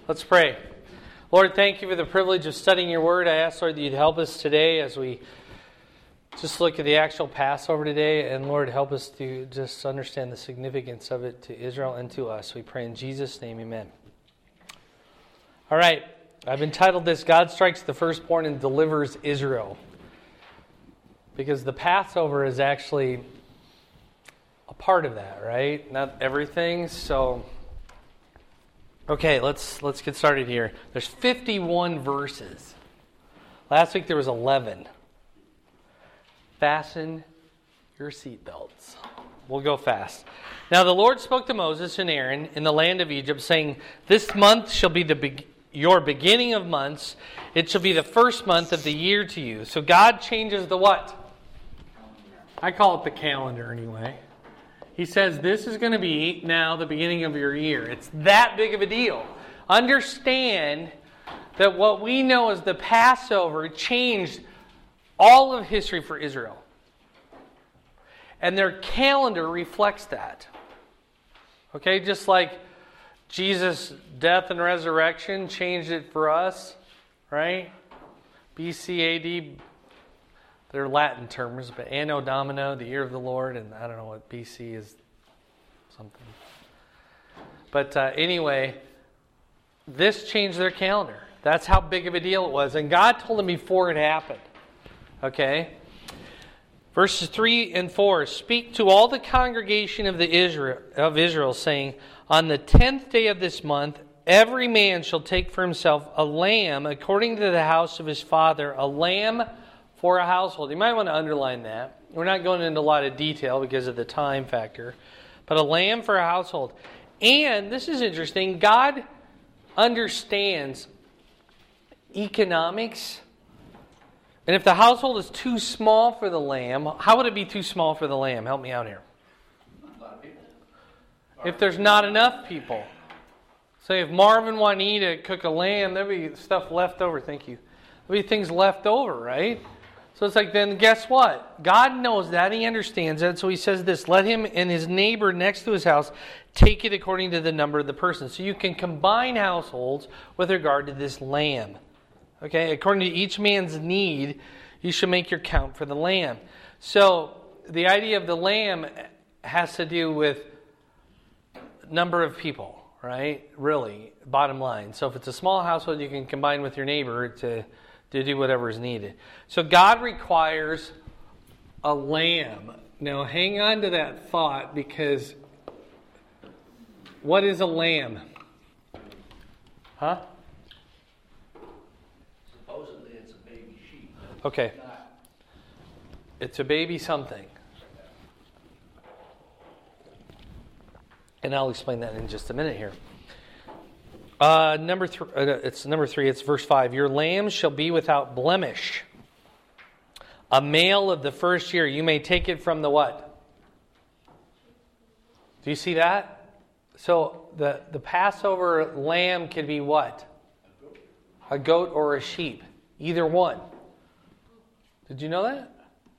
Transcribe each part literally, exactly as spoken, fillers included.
Let's pray. Lord, thank you for the privilege of studying your word. I ask, Lord, that you'd help us today as we just look at the actual Passover today. And Lord, help us to just understand the significance of it to Israel and to us. We pray in Jesus' name, amen. All right, I've entitled this, God Strikes the Firstborn and Delivers Israel. Because the Passover is actually a part of that, right? Not everything, so... Okay, let's let's get started here. There's fifty-one verses. Last week there was eleven. Fasten your seatbelts. We'll go fast. Now the Lord spoke to Moses and Aaron in the land of Egypt, saying, "This month shall be the be- your beginning of months. It shall be the first month of the year to you." So God changes the what? I call it the calendar anyway. He says, this is going to be now the beginning of your year. It's that big of a deal. Understand that what we know as the Passover changed all of history for Israel. And their calendar reflects that. Okay, just like Jesus' death and resurrection changed it for us, right? B C A D, they're Latin terms, but Anno Domini, the year of the Lord, and I don't know what B C is, something. But uh, anyway, this changed their calendar. That's how big of a deal it was. And God told them before it happened. Okay? Verses three and four, "Speak to all the congregation of the Israel of Israel, saying, on the tenth day of this month, every man shall take for himself a lamb according to the house of his father, a lamb for a household." You might want to underline that. We're not going into a lot of detail because of the time factor. But a lamb for a household. And, this is interesting, God understands economics. And if the household is too small for the lamb, how would it be too small for the lamb? Help me out here. If there's not enough people. Say if Marvin wanted to eat a cook a lamb, there'd be stuff left over. Thank you. There'd be things left over, right? So it's like, then guess what? God knows that. He understands that. So he says this, "Let him and his neighbor next to his house take it according to the number of the person." So you can combine households with regard to this lamb. Okay, according to each man's need, you should make your count for the lamb. So the idea of the lamb has to do with number of people, right? Really, bottom line. So if it's a small household, you can combine with your neighbor to... to do whatever is needed. So God requires a lamb. Now hang on to that thought, because what is a lamb? Huh? Supposedly it's a baby sheep. Okay. It's a baby something. And I'll explain that in just a minute here. Uh, number th- uh, it's number three. It's verse five. "Your lamb shall be without blemish, a male of the first year. You may take it from the what? Do you see that? So the the Passover lamb could be what? A goat or a sheep, either one. Did you know that?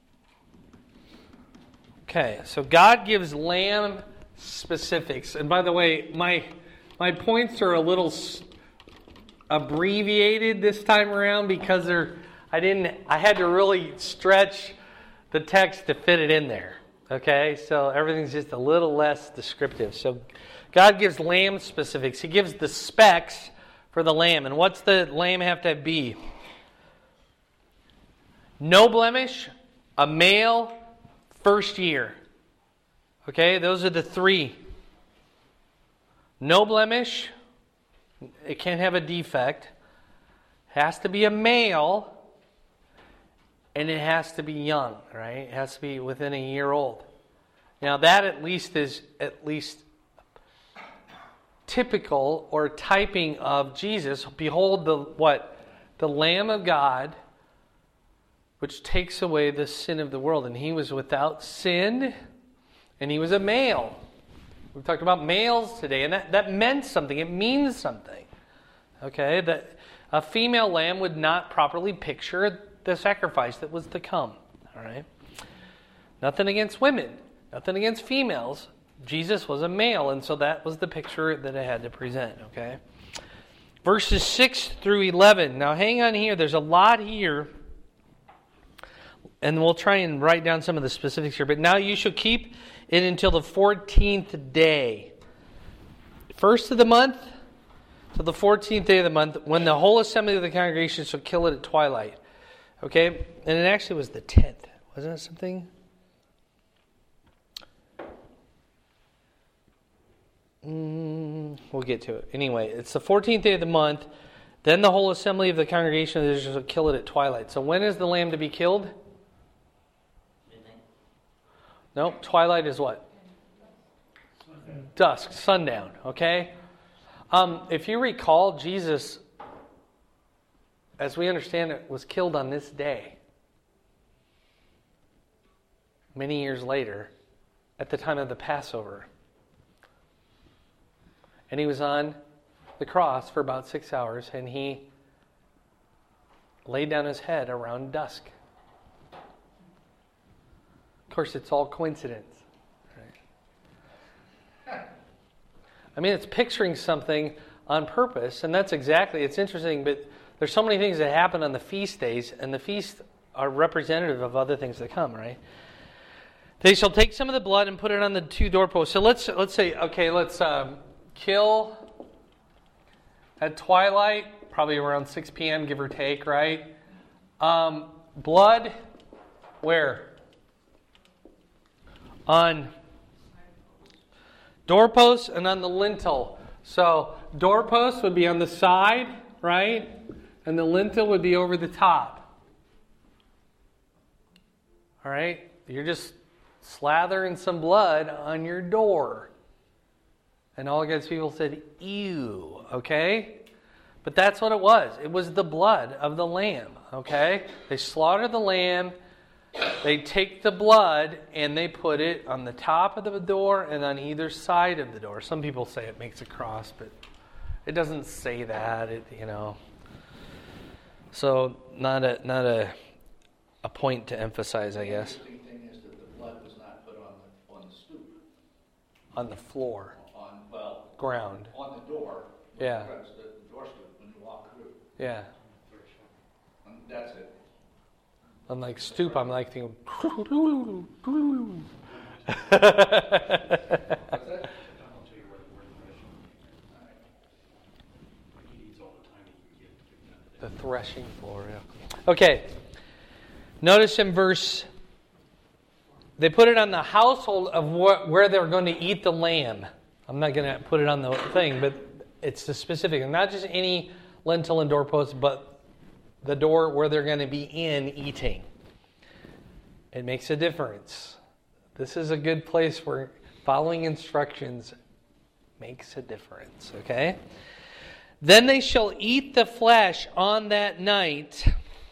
Okay. So God gives lamb specifics. And by the way, my My points are a little abbreviated this time around because they're I didn't I had to really stretch the text to fit it in there. Okay? So everything's just a little less descriptive. So God gives lamb specifics. He gives the specs for the lamb. And what's the lamb have to be? No blemish, a male, first year. Okay? Those are the three. No blemish. It can't have a defect. Has to be a male. And it has to be young, right? It has to be within a year old. Now that at least is at least typical or typing of Jesus. Behold the what? The Lamb of God, which takes away the sin of the world. And he was without sin, and he was a male. We've talked about males today, and that, that meant something. It means something. Okay? That a female lamb would not properly picture the sacrifice that was to come. All right? Nothing against women. Nothing against females. Jesus was a male, and so that was the picture that it had to present. Okay? verses six through eleven. Now hang on here. There's a lot here. And we'll try and write down some of the specifics here. But now you shall keep it until the fourteenth day. First of the month to the fourteenth day of the month, when the whole assembly of the congregation shall kill it at twilight. Okay? And it actually was the tenth. Wasn't it something? Mm, we'll get to it. Anyway, it's the fourteenth day of the month. Then the whole assembly of the congregation of Israel shall kill it at twilight. So when is the lamb to be killed? Midnight. No, twilight is what? Sundown. Dusk, sundown. Okay? Um, if you recall, Jesus, as we understand it, was killed on this day. Many years later, at the time of the Passover. And he was on the cross for about six hours, and he laid down his head around dusk. Of course, it's all coincidence. Right? I mean, it's picturing something on purpose, and that's exactly, it's interesting, but there's so many things that happen on the feast days, and the feasts are representative of other things that come, right? They shall take some of the blood and put it on the two doorposts. So let's let's say, okay, let's um, kill at twilight, probably around six p.m., give or take, right? Um, blood, where? On doorposts and on the lintel. So doorposts would be on the side, right? And the lintel would be over the top. All right? You're just slathering some blood on your door. And all God's people said, ew, okay? But that's what it was. It was the blood of the lamb, okay? They slaughter the lamb, they take the blood, and they put it on the top of the door and on either side of the door. Some people say it makes a cross, but it doesn't say that, it, you know. So, not a not a a point to emphasize, I guess. The interesting thing is that the blood was not put on the on the stoop. On the floor. On, well, ground. On the door. Yeah. The, the door stoop when you walk through. Yeah. And that's it. I'm like stoop, I'm like thinking. What's that? I'll tell you where the word threshing came from. He needs all the time he can get to get done. The threshing floor, yeah. Okay. Notice in verse, they put it on the household of wh- where they're going to eat the lamb. I'm not going to put it on the thing, but it's the specific. Not just any lintel and doorpost, but the door where they're going to be in eating. It makes a difference. This is a good place where following instructions makes a difference, okay? Then they shall eat the flesh on that night,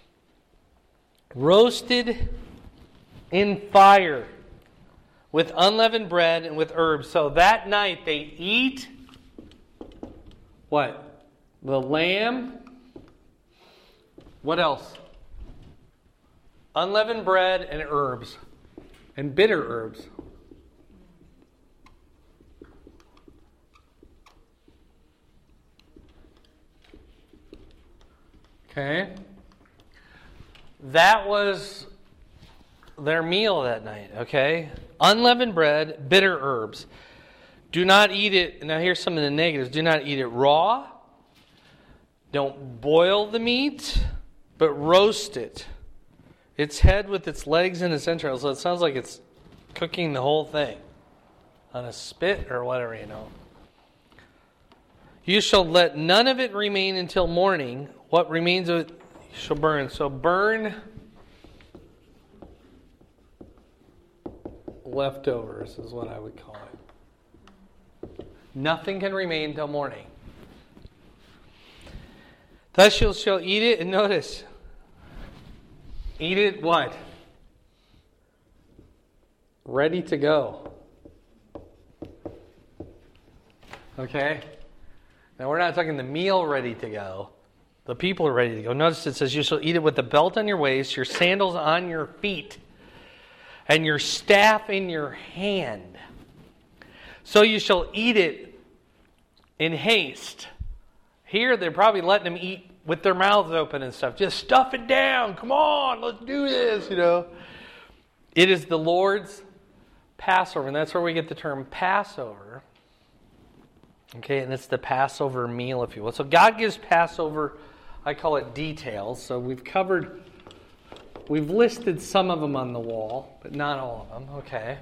roasted in fire, with unleavened bread and with herbs. So that night they eat what? The lamb. What else? Unleavened bread and herbs. And bitter herbs. Okay. That was their meal that night, okay? Unleavened bread, bitter herbs. Do not eat it. Now here's some of the negatives. Do not eat it raw. Don't boil the meat, but roast it. Its head with its legs and its entrails. So it sounds like it's cooking the whole thing on a spit or whatever, you know. You shall let none of it remain until morning. What remains of it you shall burn. So burn leftovers is what I would call it. Nothing can remain till morning. Thus you shall eat it, and notice, eat it what? Ready to go. Okay? Now we're not talking the meal ready to go. The people are ready to go. Notice it says, you shall eat it with the belt on your waist, your sandals on your feet, and your staff in your hand. So you shall eat it in haste, Here, they're probably letting them eat with their mouths open and stuff. Just stuff it down. Come on, let's do this, you know. It is the Lord's Passover, and that's where we get the term Passover. Okay, and it's the Passover meal, if you will. So God gives Passover, I call it details. So we've covered, we've listed some of them on the wall, but not all of them. Okay.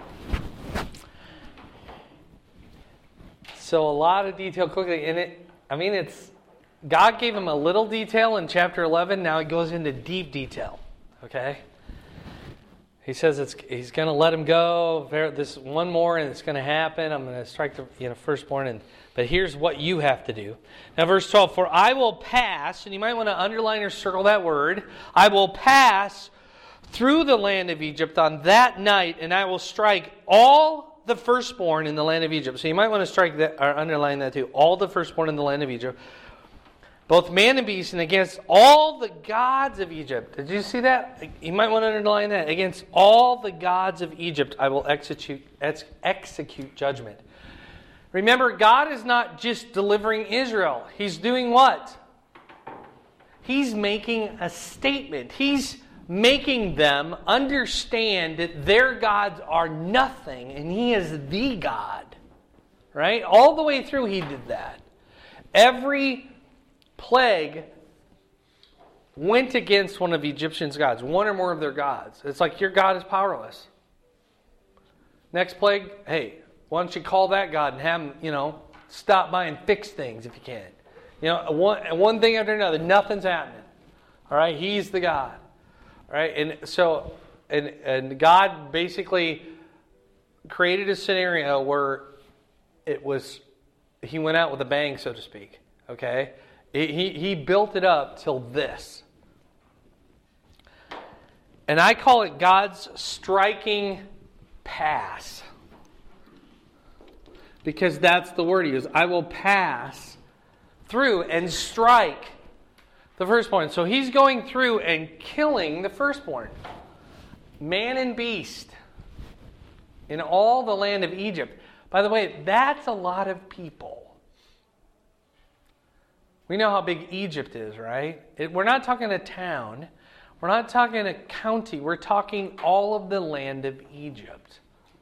So a lot of detail quickly. And it, I mean, it's, God gave him a little detail in chapter eleven. Now it goes into deep detail. Okay. He says it's, he's going to let him go. This one more, and it's going to happen. I'm going to strike the you know firstborn. And but here's what you have to do. Now, verse twelve. For I will pass, and you might want to underline or circle that word. I will pass through the land of Egypt on that night, and I will strike all the firstborn in the land of Egypt. So you might want to strike that or underline that too. All the firstborn in the land of Egypt, both man and beast, and against all the gods of Egypt. Did you see that? You might want to underline that. Against all the gods of Egypt, I will execute, ex- execute judgment. Remember, God is not just delivering Israel. He's doing what? He's making a statement. He's making them understand that their gods are nothing, and He is the God. Right? All the way through, He did that. Every plague went against one of the Egyptians' gods, one or more of their gods. It's like your God is powerless. Next plague, hey, why don't you call that God and have him, you know, stop by and fix things if you can. You know, one, one thing after another, nothing's happening. All right, He's the God. All right, and so, and and God basically created a scenario where it was, He went out with a bang, so to speak. Okay. He, he built it up till this. And I call it God's striking pass. Because that's the word He used. I will pass through and strike the firstborn. So He's going through and killing the firstborn. Man and beast. In all the land of Egypt. By the way, that's a lot of people. We know how big Egypt is, right? It, we're not talking a town. We're not talking a county. We're talking all of the land of Egypt.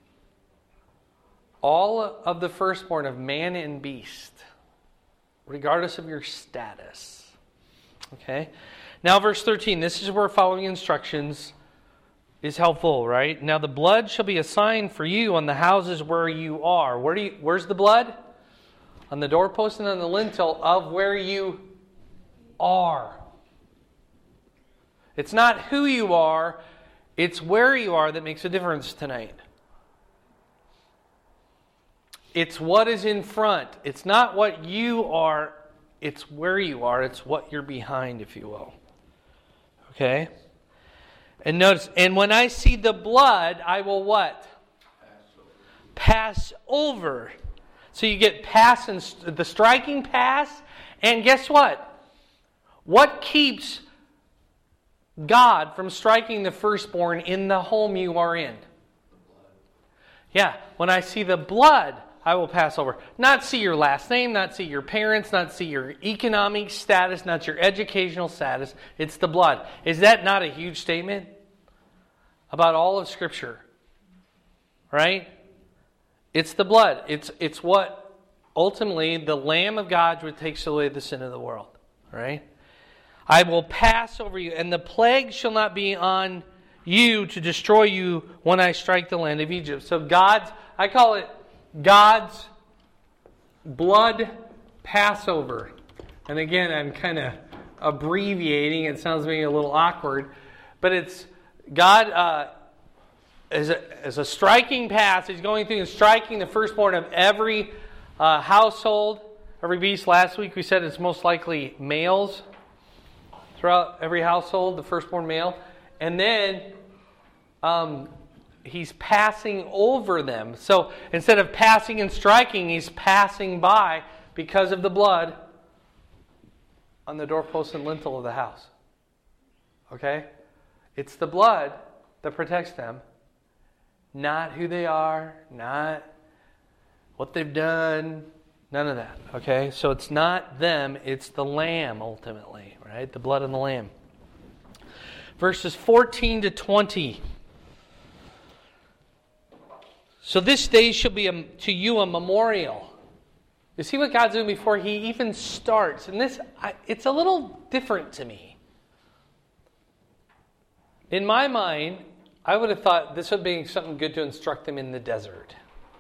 All of the firstborn of man and beast, regardless of your status. Okay? Now, verse thirteen. This is where following instructions is helpful, right? Now, the blood shall be a sign for you on the houses where you are. Where do you, where's the blood? On the doorpost and on the lintel of where you are. It's not who you are, it's where you are that makes a difference tonight. It's what is in front. It's not what you are, it's where you are. It's what you're behind, if you will. Okay? And notice, and when I see the blood, I will what? Pass over. Pass over. So you get pass and the striking pass, and guess what? What keeps God from striking the firstborn in the home you are in? Yeah, when I see the blood, I will pass over. Not see your last name, not see your parents, not see your economic status, not your educational status. It's the blood. Is that not a huge statement about all of Scripture? Right? It's the blood. It's it's what ultimately the Lamb of God which takes away the sin of the world. Right? I will pass over you, and the plague shall not be on you to destroy you when I strike the land of Egypt. So God's, I call it God's blood Passover. And again, I'm kind of abbreviating. It sounds maybe a little awkward, but it's God. Uh, As a, as a striking pass, He's going through and striking the firstborn of every uh, household, every beast. Last week we said it's most likely males throughout every household, the firstborn male. And then um, He's passing over them. So instead of passing and striking, He's passing by because of the blood on the doorpost and lintel of the house. Okay? It's the blood that protects them. Not who they are, not what they've done, None of that, okay? So it's not them, it's the Lamb ultimately, right? The blood of the Lamb. Verses fourteen to twenty. So this day shall be a, to you a memorial. You see what God's doing before He even starts. And this, I, it's a little different to me. In my mind, I would have thought this would be something good to instruct them in the desert.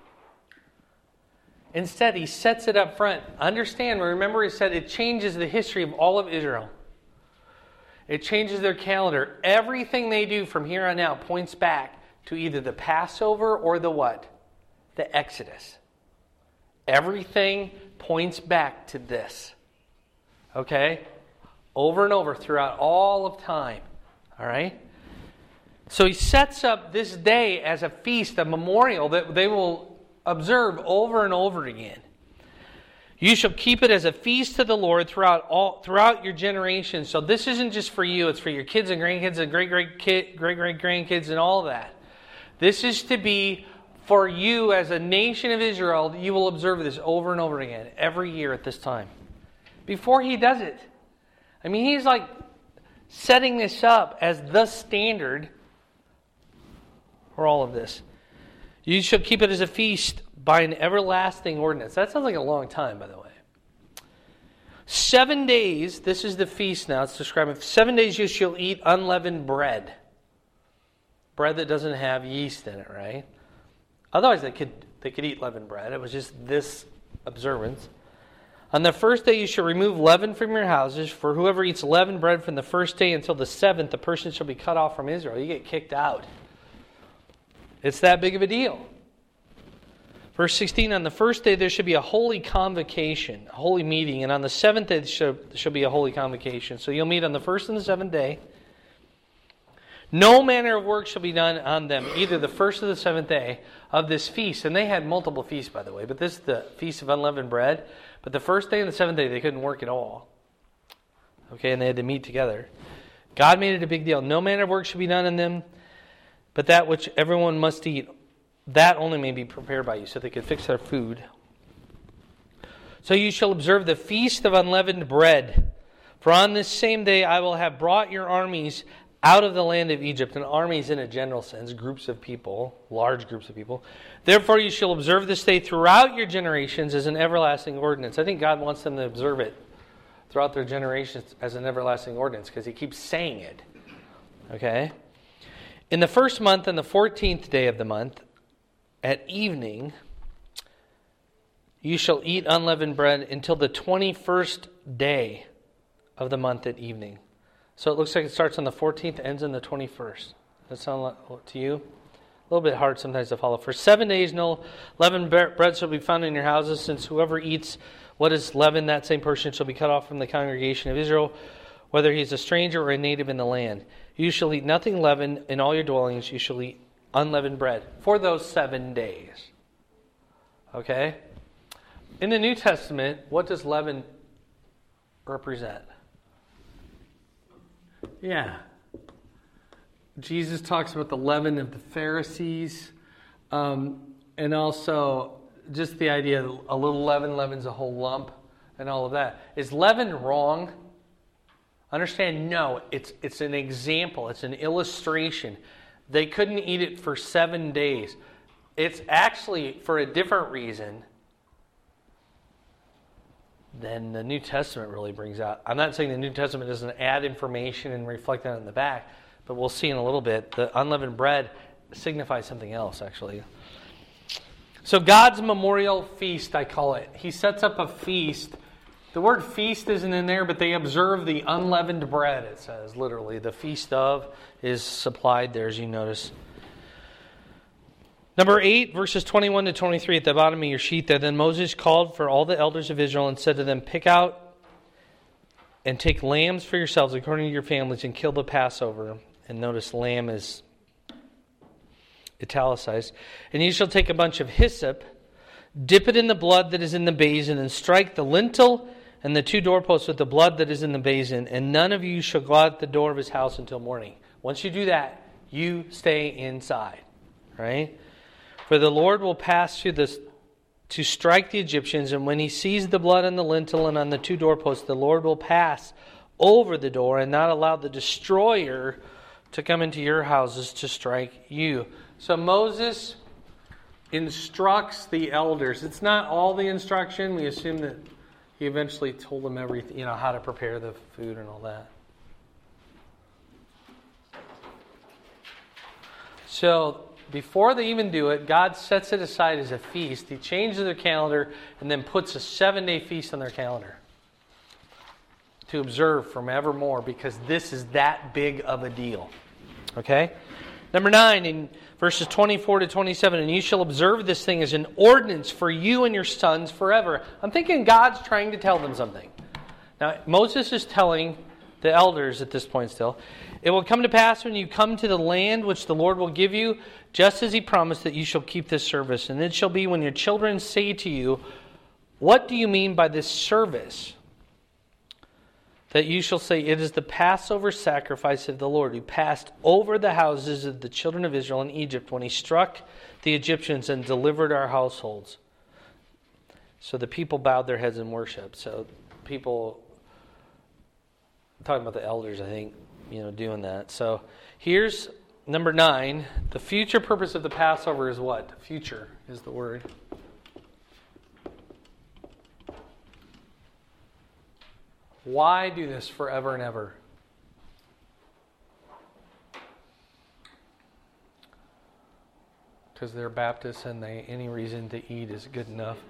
Instead, He sets it up front. Understand, remember He said it changes the history of all of Israel. It changes their calendar. Everything they do from here on out points back to either the Passover or the what? The Exodus. Everything points back to this. Okay? Over and over throughout all of time. All right? So He sets up this day as a feast, a memorial that they will observe over and over again. You shall keep it as a feast to the Lord throughout all throughout your generations. So this isn't just for you; it's for your kids and grandkids and great great kid, great great grandkids and all that. This is to be for you as a nation of Israel. You will observe this over and over again every year at this time. Before He does it, I mean, He's like setting this up as the standard for all of this. You shall keep it as a feast by an everlasting ordinance. That sounds like a long time, by the way. Seven days, this is the feast now, it's describing. Seven days you shall eat unleavened bread. Bread that doesn't have yeast in it, right? Otherwise they could they could eat leavened bread. It was just this observance. On the first day you shall remove leaven from your houses, for whoever eats leavened bread from the first day until the seventh, the person shall be cut off from Israel. You get kicked out. It's that big of a deal. Verse sixteen, on the first day there should be a holy convocation, a holy meeting, and on the seventh day there shall, there shall be a holy convocation. So you'll meet on the first and the seventh day. No manner of work shall be done on them, either the first or the seventh day of this feast. And they had multiple feasts, by the way, but this is the Feast of Unleavened Bread. But the first day and the seventh day they couldn't work at all. Okay, and they had to meet together. God made it a big deal. No manner of work shall be done in them, but that which everyone must eat, that only may be prepared by you, so they could fix their food. So you shall observe the feast of unleavened bread. For on this same day I will have brought your armies out of the land of Egypt. And armies in a general sense, groups of people, large groups of people. Therefore you shall observe this day throughout your generations as an everlasting ordinance. I think God wants them to observe it throughout their generations as an everlasting ordinance, because He keeps saying it. Okay? In the first month and the fourteenth day of the month, at evening, you shall eat unleavened bread until the twenty-first day of the month at evening. So it looks like it starts on the fourteenth, ends on the twenty-first. Does that sound like, to you? A little bit hard sometimes to follow. For seven days no leavened bread shall be found in your houses, since whoever eats what is leavened, that same person shall be cut off from the congregation of Israel, whether he is a stranger or a native in the land. You shall eat nothing leavened in all your dwellings. You shall eat unleavened bread for those seven days. Okay? In the New Testament, what does leaven represent? Yeah. Jesus talks about the leaven of the Pharisees, um, and also just the idea that a little leaven leavens a whole lump and all of that. Is leaven wrong? Understand, no, it's it's an example, it's an illustration. They couldn't eat it for seven days. It's actually for a different reason than the New Testament really brings out. I'm not saying the New Testament doesn't add information and reflect that in the back, but we'll see in a little bit. The unleavened bread signifies something else, actually. So God's memorial feast, I call it. He sets up a feast. The word feast isn't in there, but they observe the unleavened bread, it says, literally. The feast of is supplied there, as you notice. Number eight, verses twenty-one to twenty-three at the bottom of your sheet there. Then Moses called for all the elders of Israel and said to them, pick out and take lambs for yourselves according to your families and kill the Passover. And notice lamb is italicized. And you shall take a bunch of hyssop, dip it in the blood that is in the basin, and strike the lintel and the two doorposts with the blood that is in the basin, and none of you shall go out the door of his house until morning. Once you do that, you stay inside. Right? For the Lord will pass through this to strike the Egyptians, and when he sees the blood on the lintel and on the two doorposts, the Lord will pass over the door and not allow the destroyer to come into your houses to strike you. So Moses instructs the elders. It's not all the instruction. We assume that he eventually told them everything, you know, how to prepare the food and all that. So before they even do it, God sets it aside as a feast. He changes their calendar and then puts a seven-day feast on their calendar to observe from evermore, because this is that big of a deal. Okay? Number nine, in verses twenty-four to twenty-seven, and you shall observe this thing as an ordinance for you and your sons forever. I'm thinking God's trying to tell them something. Now, Moses is telling the elders at this point still, it will come to pass when you come to the land which the Lord will give you, just as he promised, that you shall keep this service. And it shall be when your children say to you, what do you mean by this service? That you shall say, it is the Passover sacrifice of the Lord, who passed over the houses of the children of Israel in Egypt when he struck the Egyptians and delivered our households. So the people bowed their heads in worship. So people, I'm talking about the elders, I think, you know, doing that. So here's number nine. The future purpose of the Passover is what? Future is the word. Why do this forever and ever? Because they're Baptists and they any reason to eat is good enough.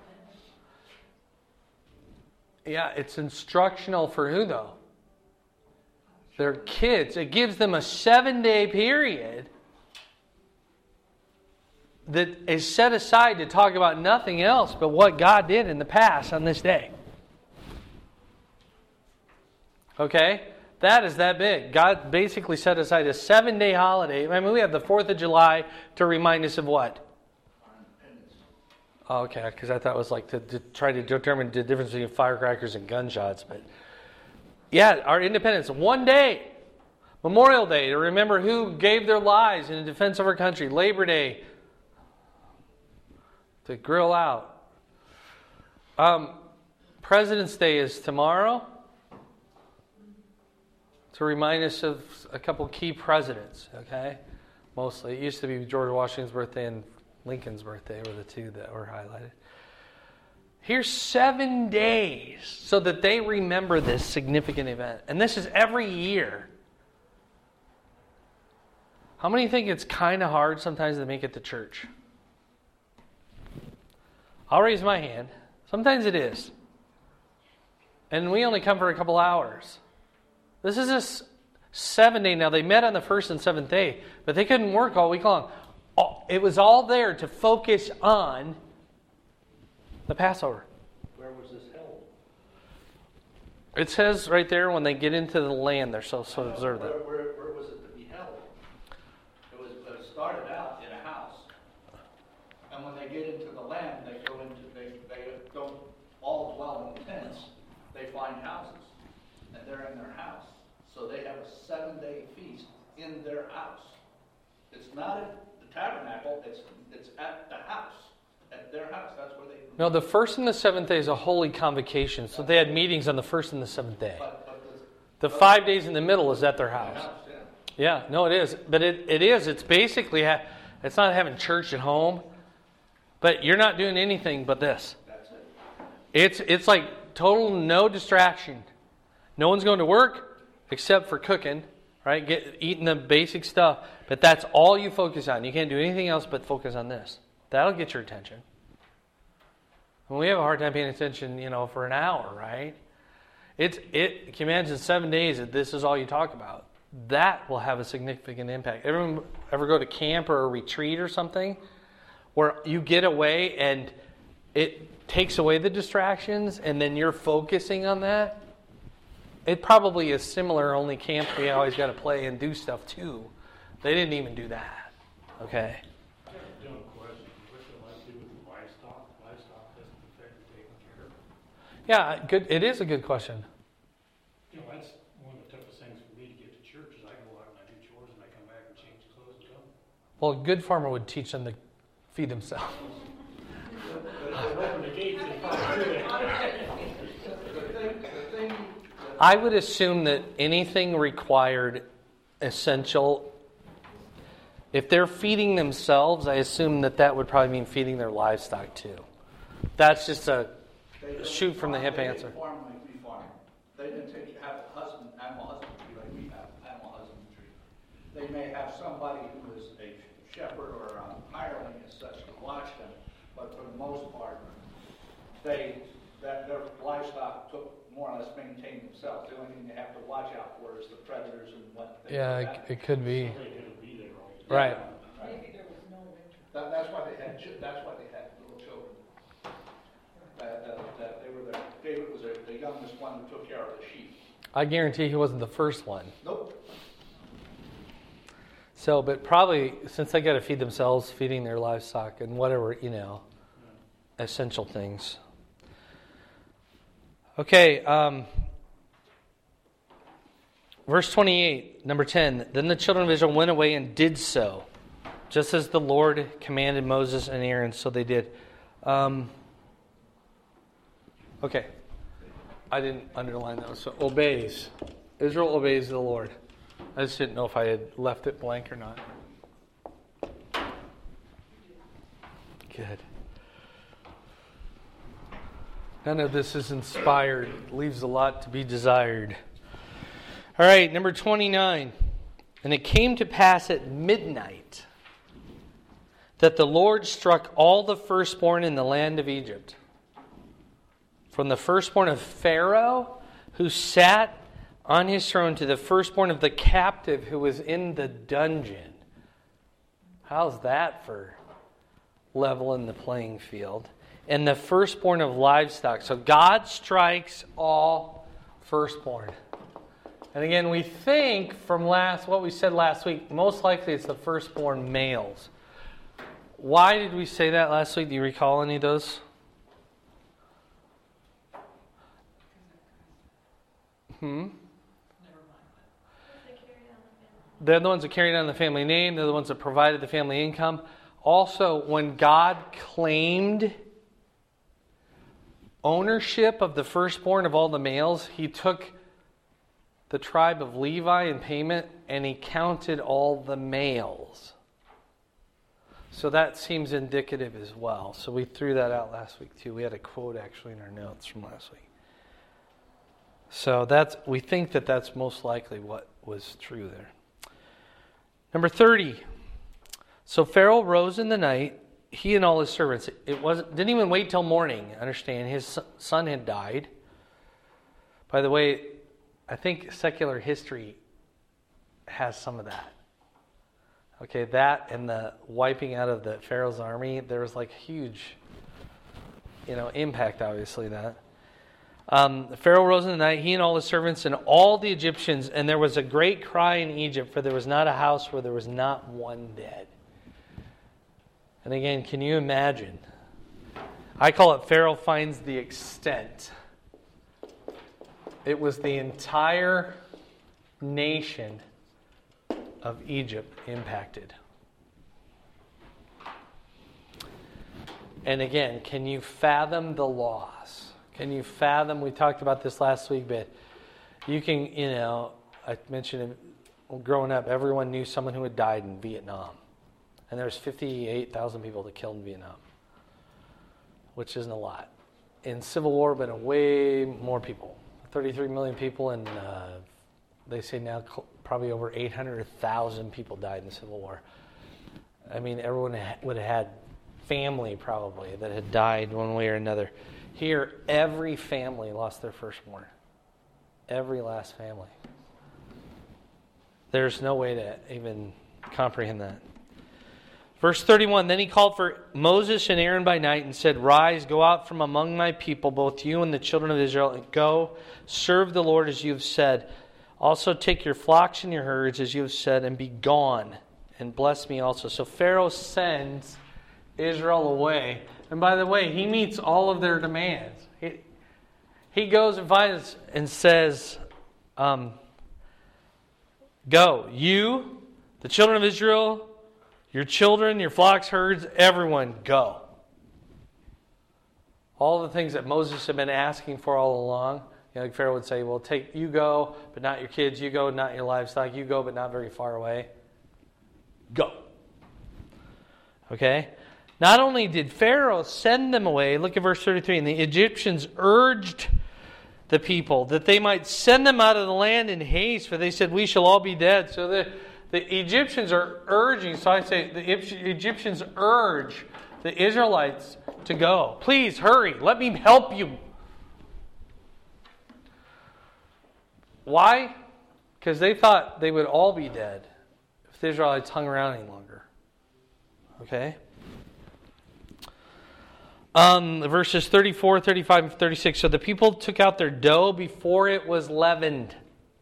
Yeah, it's instructional for who though? Their kids. It gives them a seven-day period that is set aside to talk about nothing else but what God did in the past on this day. Okay? That is that big. God basically set aside a seven-day holiday. I mean, we have the fourth of July to remind us of what? Oh, okay, because I thought it was like to, to try to determine the difference between firecrackers and gunshots. But yeah, our independence. One day. Memorial Day, to remember who gave their lives in defense of our country. Labor Day, to grill out. Um, President's Day is tomorrow, to remind us of a couple key presidents, okay? Mostly. It used to be George Washington's birthday and Lincoln's birthday were the two that were highlighted. Here's seven days so that they remember this significant event. And this is every year. How many think it's kind of hard sometimes to make it to church? I'll raise my hand. Sometimes it is. And we only come for a couple hours. This is a seven day. Now, they met on the first and seventh day, but they couldn't work all week long. It was all there to focus on the Passover. Where was this held? It says right there, when they get into the land, they're supposed to observe Where, that. where, where was it to be held? It was it started out in a house. And when they get into the land, they go into, they, they don't all dwell in tents. They find houses. And they're in their house. So they have a seven-day feast in their house. It's not at the tabernacle, it's it's at the house. At their house, that's where they... No, the first and the seventh day is a holy convocation. So they had meetings on the first and the seventh day. But, but The five days in the middle is at their the house. house, yeah. Yeah, no, it is. But it, it is. It's basically, ha- it's not having church at home. But you're not doing anything but this. That's it. It's It's like total no distraction. No one's going to work except for cooking, right? Get eating the basic stuff. But that's all you focus on. You can't do anything else but focus on this. That'll get your attention. And we have a hard time paying attention, you know, for an hour, right? It's it. Can you imagine seven days that this is all you talk about? That will have a significant impact. Everyone ever go to camp or a retreat or something where you get away and it takes away the distractions and then you're focusing on that? It probably is similar, only camp we always got to play and do stuff too. They didn't even do that. Okay. I have a dumb question. What's it like to do with livestock? Livestock doesn't affect you taking care of. Yeah, good. It is a good question. You know, that's one of the toughest things for me to get to church is I go out and I do chores and I come back and change clothes and come. Well, a good farmer would teach them to feed themselves. But open the gates and fire through there. The thing, the thing that I would assume that anything required essential, if they're feeding themselves, I assume that that would probably mean feeding their livestock too. That's just a they don't shoot from the farm- hip they answer. didn't farm like we farm. They didn't take, have a husband, animal husbandry like we have animal husbandry. They may have somebody who is a shepherd or a hireling as such to watch them, but for the most part, they, that their livestock took more or less maintain themselves. The only thing they have to watch out for is the predators and what. They Yeah, do it, that. it could be. Somebody couldn't be there all the time. Right. Maybe there was no winter. That, that's why they had, chi- that's why they had little children. That, that, that they were the, David was the the youngest one who took care of the sheep. I guarantee he wasn't the first one. Nope. So, but probably since they got to feed themselves, feeding their livestock and whatever, you know, essential things. Okay, um, verse twenty-eight, number ten. Then the children of Israel went away and did so, just as the Lord commanded Moses and Aaron, so they did. Um, okay, I didn't underline those. So obeys. Israel obeys the Lord. I just didn't know if I had left it blank or not. Good. None of this is inspired. Leaves a lot to be desired. All right, number twenty-nine. And it came to pass at midnight that the Lord struck all the firstborn in the land of Egypt, from the firstborn of Pharaoh, who sat on his throne, to the firstborn of the captive who was in the dungeon. How's that for leveling the playing field? And the firstborn of livestock. So God strikes all firstborn. And again, we think from last what we said last week, most likely it's the firstborn males. Why did we say that last week? Do you recall any of those? Hmm? They're the ones that carried on the family name. They're the ones that provided the family income. Also, when God claimed ownership of the firstborn of all the males, he took the tribe of Levi in payment and he counted all the males. So that seems indicative as well. So we threw that out last week too. We had a quote actually in our notes from last week. So that's we think that that's most likely what was true there. Number thirty. So Pharaoh rose in the night, he and all his servants. It wasn't didn't even wait till morning. Understand, his son had died. By the way, I think secular history has some of that. Okay, that and the wiping out of the Pharaoh's army, there was like huge, you know, impact. Obviously, that. Um, Pharaoh rose in the night, he and all his servants and all the Egyptians, and there was a great cry in Egypt, for there was not a house where there was not one dead. And again, can you imagine? I call it Pharaoh finds the extent. It was the entire nation of Egypt impacted. And again, can you fathom the loss? Can you fathom, we talked about this last week, but you can, you know, I mentioned it, growing up, everyone knew someone who had died in Vietnam. And there was fifty-eight thousand people that killed in Vietnam, which isn't a lot. In Civil War, been way more people, thirty-three million people, and uh, they say now cl- probably over eight hundred thousand people died in the Civil War. I mean, everyone ha- would have had family probably that had died one way or another. Here, every family lost their firstborn. Every last family. There's no way to even comprehend that. Verse thirty-one, then he called for Moses and Aaron by night and said, rise, go out from among my people, both you and the children of Israel, and go serve the Lord as you have said. Also take your flocks and your herds as you have said, and be gone, and bless me also. So Pharaoh sends Israel away. And by the way, he meets all of their demands. He, he goes and finds and says, um, go, you, the children of Israel, your children, your flocks, herds, everyone, go. all the things that Moses had been asking for all along. You know, like Pharaoh would say, well, take you go, but not your kids. You go, not your livestock. You go, but not very far away. Go. Okay? Not only did Pharaoh send them away, look at verse thirty-three, and the Egyptians urged the people that they might send them out of the land in haste, for they said, we shall all be dead. So the, the Egyptians are urging, so I say the Egyptians urge the Israelites to go. Please hurry, let me help you. Why? Because they thought they would all be dead if the Israelites hung around any longer. Okay? Um, verses thirty-four, thirty-five, and thirty-six. So the people took out their dough before it was leavened.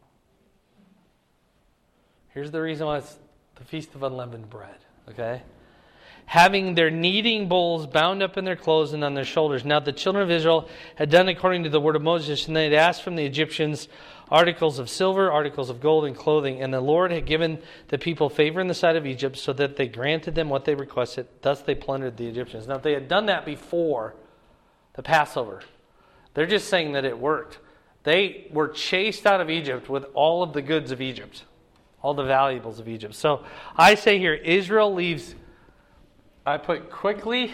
Here's the reason why it's the Feast of Unleavened Bread. Okay? Having their kneading bowls bound up in their clothes and on their shoulders. Now the children of Israel had done according to the word of Moses, and they had asked from the Egyptians articles of silver, articles of gold, and clothing. And the Lord had given the people favor in the sight of Egypt, so that they granted them what they requested. Thus they plundered the Egyptians. Now if they had done that before the Passover, they're just saying that it worked. They were chased out of Egypt with all of the goods of Egypt, all the valuables of Egypt. So I say here, Israel leaves, I put quickly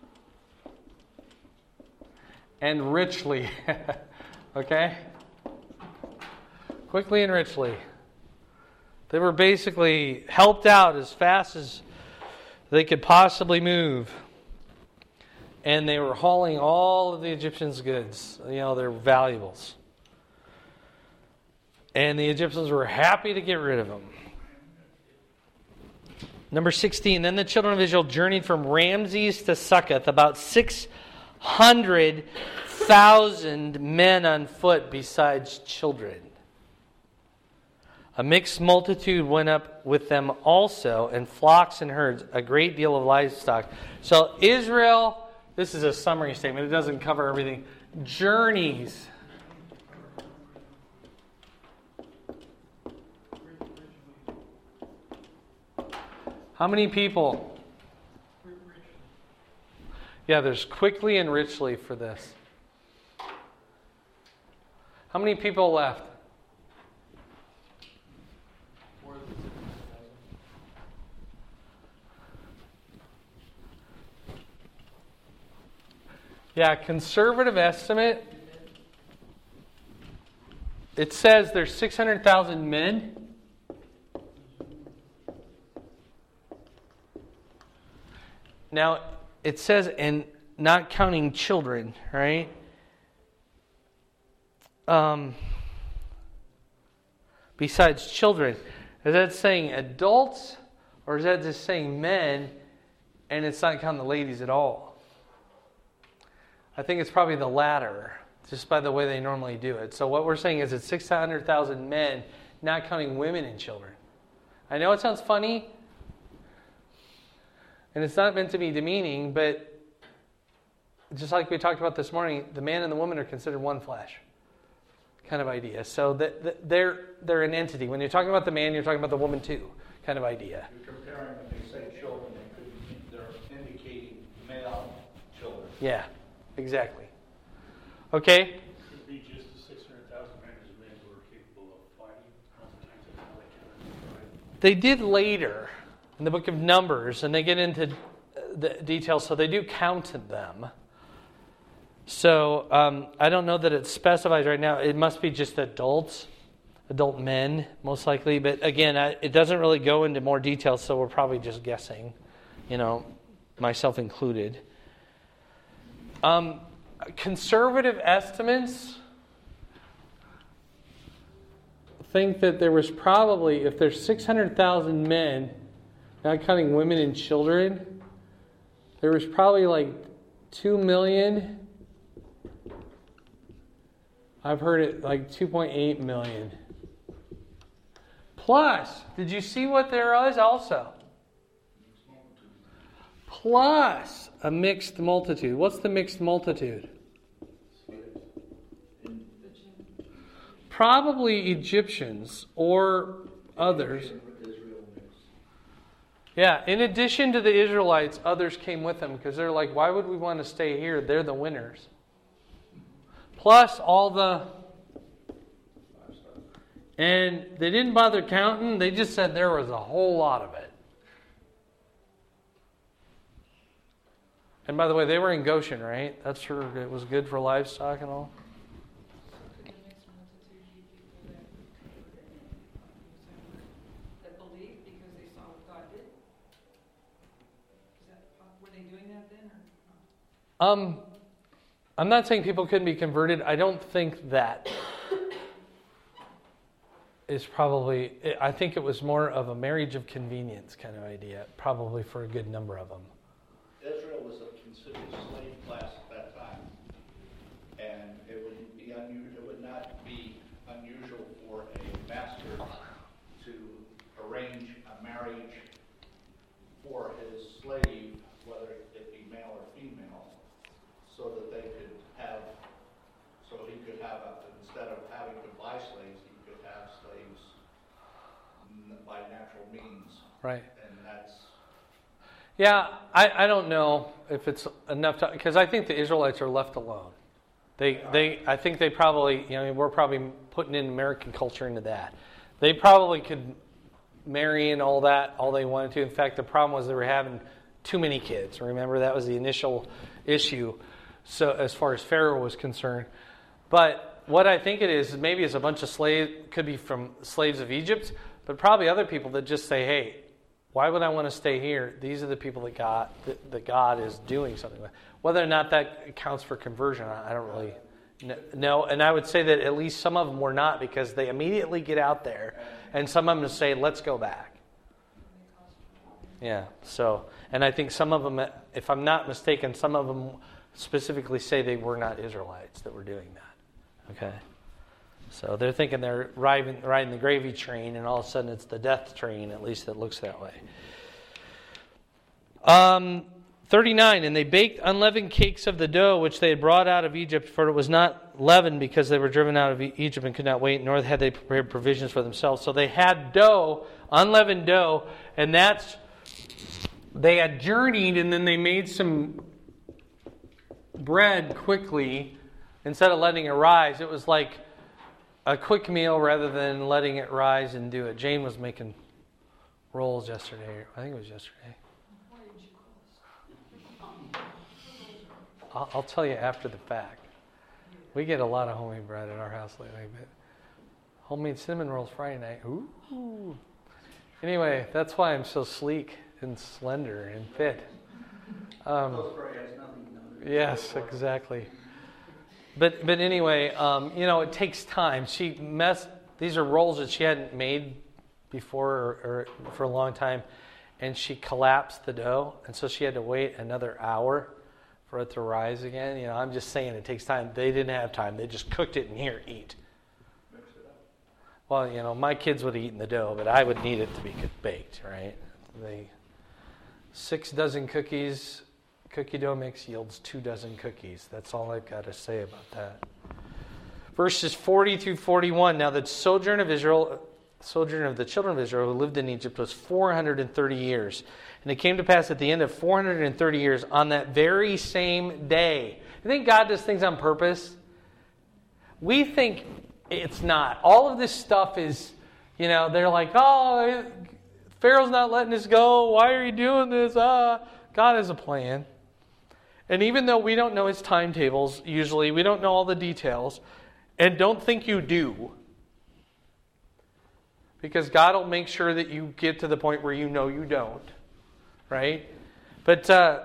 and richly. Okay? Quickly and richly. They were basically helped out as fast as they could possibly move. And they were hauling all of the Egyptians' goods, you know, their valuables. And the Egyptians were happy to get rid of them. Number sixteen, then the children of Israel journeyed from Ramses to Succoth, about six hundred thousand men on foot besides children. A mixed multitude went up with them also, and flocks and herds, a great deal of livestock. So Israel, this is a summary statement, it doesn't cover everything, journeys. How many people? Yeah, there's quickly and richly for this. How many people left? Yeah, conservative estimate, it says there's six hundred thousand men. Now, it says, and not counting children, right? Um, besides children. Is that saying adults, or is that just saying men, and it's not counting the ladies at all? I think it's probably the latter, just by the way they normally do it. So what we're saying is it's six hundred thousand men, not counting women and children. I know it sounds funny, and it's not meant to be demeaning, but just like we talked about this morning, the man and the woman are considered one flesh kind of idea. So that, that they're they're an entity. When you're talking about the man, you're talking about the woman too kind of idea. You're comparing when they say children, they could, they're indicating male children. Yeah. Exactly. Okay? It could be just the six hundred thousand men as men who are capable of fighting. Oftentimes that's how they counted, right? They did later in the book of Numbers, and they get into the details, so they do count them. So um, I don't know that it specifies right now. It must be just adults, adult men, most likely. But again, I, it doesn't really go into more detail, so we're probably just guessing, you know, myself included. Um, conservative estimates think that there was probably, if there's six hundred thousand men, not counting women and children, there was probably like two million. I've heard it like two point eight million. Plus, did you see what there was also? Plus a mixed multitude. What's the mixed multitude? Probably Egyptians or others. Yeah, in addition to the Israelites, others came with them because they're like, why would we want to stay here? They're the winners. plus all the... And they didn't bother counting. They just said there was a whole lot of it. And by the way, they were in Goshen, right? That's for, it was good for livestock and all. That believed because they saw what God did. Is that, were they doing that then, or? Um, I'm not saying people couldn't be converted. I don't think that is probably. I think it was more of a marriage of convenience kind of idea, probably for a good number of them. Israel was a considered slave class at that time, and it would be unusual. It would not be unusual for a master to arrange a marriage for his slave, whether it be male or female, so that they could have, so he could have, a, instead of having to buy slaves, he could have slaves by natural means. Right. And that's. Yeah, I, I don't know if it's enough to, because I think the Israelites are left alone. They they I think they probably, you know, we're probably putting in American culture into that. They probably could marry and all that all they wanted to. In fact, the problem was they were having too many kids. Remember, that was the initial issue. So as far as Pharaoh was concerned, but what I think it is is maybe it's a bunch of slaves, could be from slaves of Egypt, but probably other people that just say, hey, why would I want to stay here? These are the people that God that, that God is doing something with. Whether or not that accounts for conversion, I don't really know. And I would say that at least some of them were not, because they immediately get out there, and some of them say, let's go back. Yeah. So, and I think some of them, if I'm not mistaken, some of them specifically say they were not Israelites that were doing that. Okay. So they're thinking they're riding, riding the gravy train, and all of a sudden it's the death train. At least it looks that way. Um, thirty-nine, and they baked unleavened cakes of the dough which they had brought out of Egypt, for it was not leavened, because they were driven out of Egypt and could not wait, nor had they prepared provisions for themselves. So they had dough, unleavened dough, and that's, they had journeyed, and then they made some bread quickly instead of letting it rise. It was like a quick meal rather than letting it rise and do it. Jane was making rolls yesterday. I think it was yesterday. I'll, I'll tell you after the fact. We get a lot of homemade bread at our house lately, but homemade cinnamon rolls Friday night. Ooh. Anyway, that's why I'm so sleek and slender and fit. Um, yes, exactly. But but anyway, um, you know, it takes time. She messed. These are rolls that she hadn't made before or, or for a long time, and she collapsed the dough, and so she had to wait another hour for it to rise again. You know, I'm just saying it takes time. They didn't have time. They just cooked it and here, eat. Mix it up. Well, you know, my kids would have eaten the dough, but I would need it to be baked, right? They six dozen cookies. Cookie dough mix yields two dozen cookies. That's all I've got to say about that. Verses forty through forty-one. Now the sojourn of Israel, sojourn of the children of Israel who lived in Egypt was four hundred thirty years. And it came to pass at the end of four hundred thirty years, on that very same day. You think God does things on purpose? We think it's not. All of this stuff is, you know, they're like, oh, Pharaoh's not letting us go. Why are you doing this? Ah, God has a plan. And even though we don't know his timetables, usually, we don't know all the details, and don't think you do, because God will make sure that you get to the point where you know you don't, right? But uh,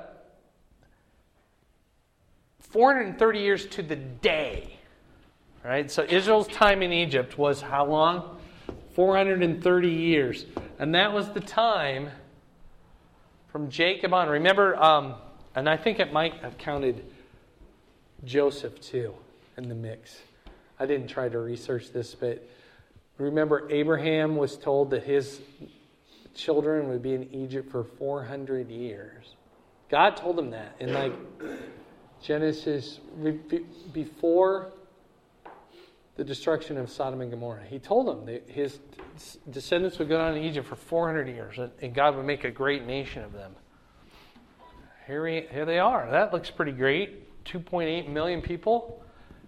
four hundred thirty years to the day, right? So Israel's time in Egypt was how long? four hundred thirty years. And that was the time from Jacob on. Remember, um, and I think it might have counted Joseph too in the mix. I didn't try to research this, but remember Abraham was told that his children would be in Egypt for four hundred years. God told him that in like Genesis, before the destruction of Sodom and Gomorrah. He told him that his descendants would go down to Egypt for four hundred years, and God would make a great nation of them. Here, we, here they are. That looks pretty great. two point eight million people.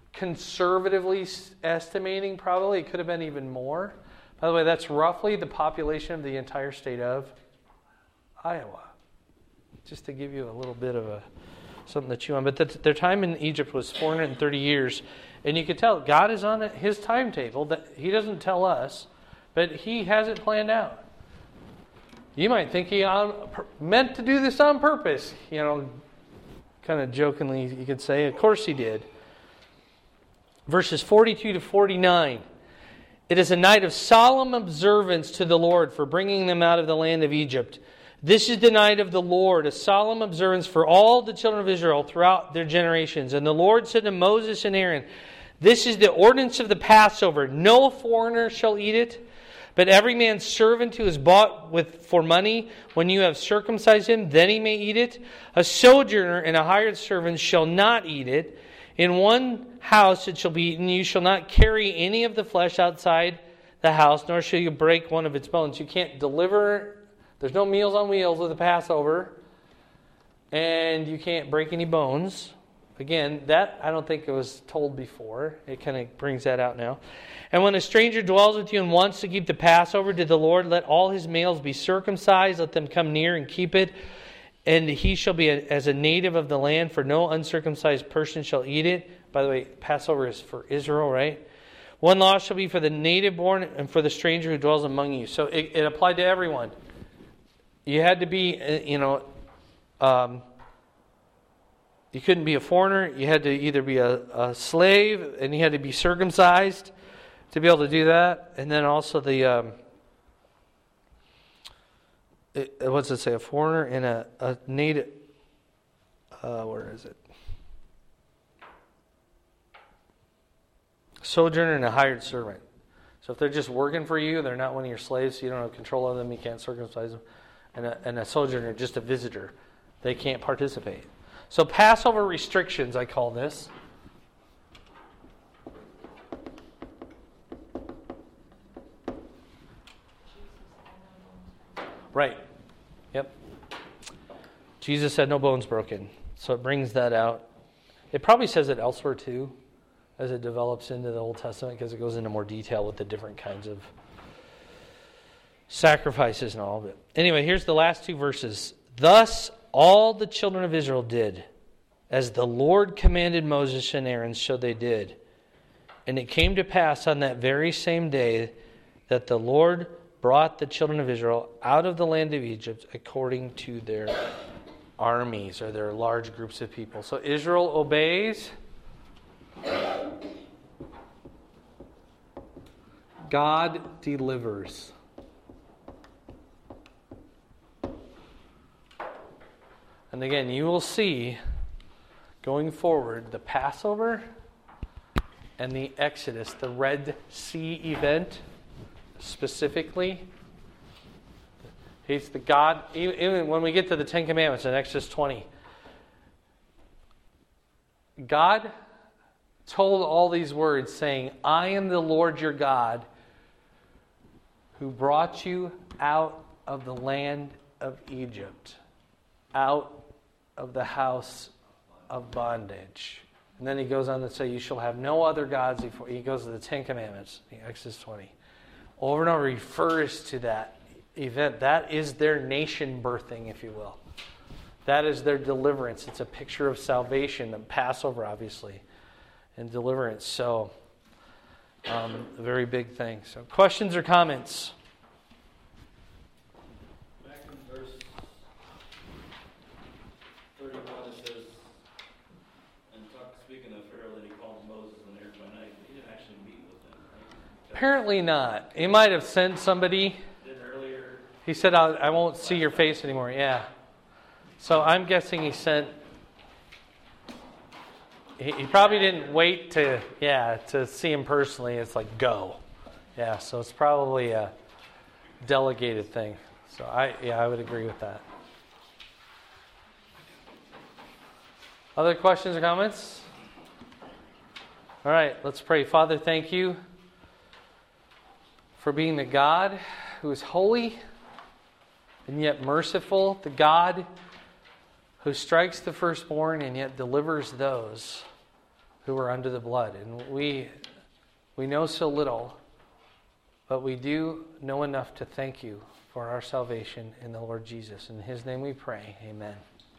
conservatively estimating, probably it could have been even more. By the way, that's roughly the population of the entire state of Iowa. Just to give you a little bit of a something to chew on. But the, their time in Egypt was four hundred thirty years. And you could tell God is on his timetable. That He doesn't tell us, but He has it planned out. You might think He on, meant to do this on purpose. You know, kind of jokingly you could say. Of course He did. Verses forty-two to forty-nine. It is a night of solemn observance to the Lord for bringing them out of the land of Egypt. This is the night of the Lord, a solemn observance for all the children of Israel throughout their generations. And the Lord said to Moses and Aaron, this is the ordinance of the Passover. No foreigner shall eat it, but every man's servant who is bought with for money, when you have circumcised him, then he may eat it. A sojourner and a hired servant shall not eat it. In one house it shall be eaten. You shall not carry any of the flesh outside the house, nor shall you break one of its bones. You can't deliver. There's no meals on wheels with the Passover. And you can't break any bones. Again, that I don't think it was told before. It kind of brings that out now. And when a stranger dwells with you and wants to keep the Passover to the Lord, let all his males be circumcised. Let them come near and keep it. And he shall be a, as a native of the land, for no uncircumcised person shall eat it. By the way, Passover is for Israel, right? One law shall be for the native born and for the stranger who dwells among you. So it, it applied to everyone. You had to be, you know, um, you couldn't be a foreigner. You had to either be a, a slave, and you had to be circumcised to be able to do that. And then also the, um, it, what does it say? A foreigner and a, a native, uh, where is it? Sojourner and a hired servant. So if they're just working for you, they're not one of your slaves, so you don't have control of them, you can't circumcise them. And a, and a sojourner, just a visitor, they can't participate. So Passover restrictions, I call this. Right. Yep. Jesus said no bones broken. So it brings that out. It probably says it elsewhere too, as it develops into the Old Testament, because it goes into more detail with the different kinds of sacrifices and all. But anyway, here's the last two verses. Thus all the children of Israel did, as the Lord commanded Moses and Aaron, so they did. And it came to pass on that very same day that the Lord brought the children of Israel out of the land of Egypt according to their armies, or their large groups of people. So Israel obeys. God delivers. And again, you will see going forward the Passover and the Exodus, the Red Sea event specifically. He's the God, even when we get to the Ten Commandments in Exodus twenty, God told all these words saying, I am the Lord your God who brought you out of the land of Egypt, out of the house of bondage. And then he goes on to say, you shall have no other gods before. He goes to the Ten Commandments, Exodus twenty. Over and over refers to that event. That is their nation birthing, if you will. That is their deliverance. It's a picture of salvation, the Passover, obviously, and deliverance. So, um, a very big thing. So, questions or comments? Back in verse thirty-one, it says, and talk, speaking of Pharaoh, that he called Moses and Aaron by night, but he didn't actually meet with them, right? Apparently not. He might have sent somebody. Did earlier. He said, I, I won't see your face anymore. Yeah. So I'm guessing he sent... He, he probably didn't wait to, yeah, to see him personally. It's like, go. Yeah, so it's probably a delegated thing. So I, yeah, I would agree with that. Other questions or comments? All right, let's pray. Father, thank you for being the God who is holy and yet merciful, the God who strikes the firstborn and yet delivers those who are under the blood. And we we know so little, but we do know enough to thank you for our salvation in the Lord Jesus. In his name we pray. Amen.